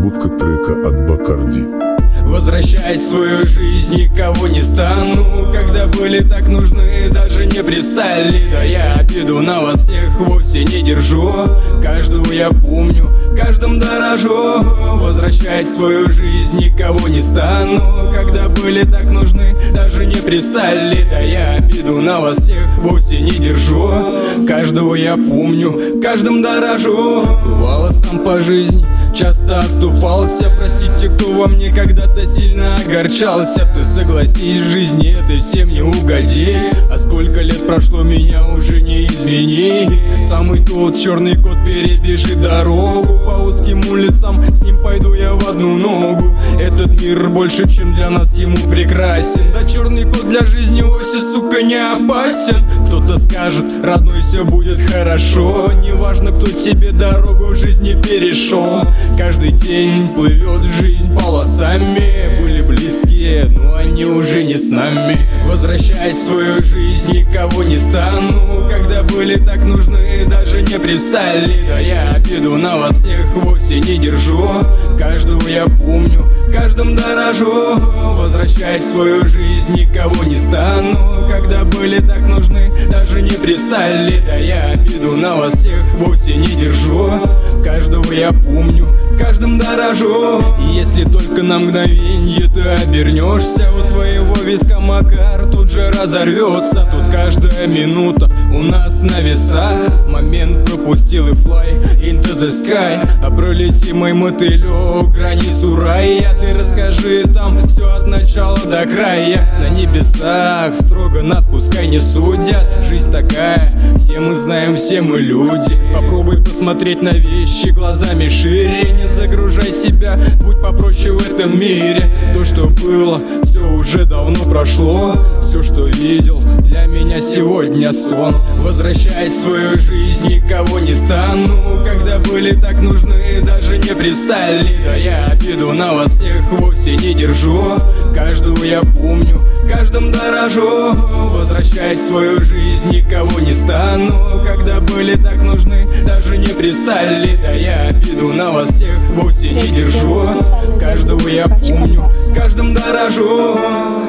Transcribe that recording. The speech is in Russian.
обработка трека от Бакарди. Возвращать свою жизнь никого не стану. Когда были так нужны, даже не пристали. Да я обиду на вас всех вовсе не держу. Каждого я помню, каждым дорожу. Возвращать свою жизнь никого не стану. Когда были так нужны, даже не пристали. Да я обиду на вас всех вовсе не держу. Каждого я помню, каждым дорожу. Бывало сам по жизни, часто оступался. Простите, кто во мне когда-то сильно огорчался. Ты согласись, в жизни этой всем не угодить. А сколько лет прошло, меня уже не изменить. Самый тот черный кот перебежит дорогу по узким улицам, с ним пойду я в одну ногу. Этот мир больше, чем для нас, ему прекрасен. Да черный кот для жизни вовсе, сука, не опасен. Кто-то скажет, родной, все будет хорошо. Неважно, кто тебе дорогу в жизни перешел. Каждый день плывет жизнь полосами. Были близкие, но они уже не с нами. Возвращать свою жизнь никого не стану. Когда были так нужны, даже не пристали. Да я обиду на вас всех вовсе не держу. Каждого я помню, каждым дорожу. Возвращать свою жизнь никого не стану. Когда были так нужны, даже не пристали. Да я обиду на вас всех вовсе не держу. Каждого я помню, каждым дорожу. И если только на мгновенье ты обернешься, у твоего виска Макар тут же разорвется. Тут каждая минута у нас на весах. Момент пропустил и fly into the sky. А пролети, мой мотылек, границу рая. Ты расскажи там все от начала до края. На небесах строго нас пускай не судят. Жизнь такая, все мы знаем, все мы люди. Попробуй посмотреть на вещи глазами шире. Не загружай себя, будь попроще в этом мире. То, что было, все уже давно прошло. Все, что видел, для меня сегодня сон. Возвращать свою жизнь никого не стану. Когда были так нужны, даже не пристали. Да я обиду на вас всех вовсе не держу. Каждого я помню, каждым дорожу. Возвращать свою жизнь никого не стану. Когда были так нужны, даже не пристали. Да я обиду на вас всех вовсе не держу. Каждого я помню, каждым дорожу.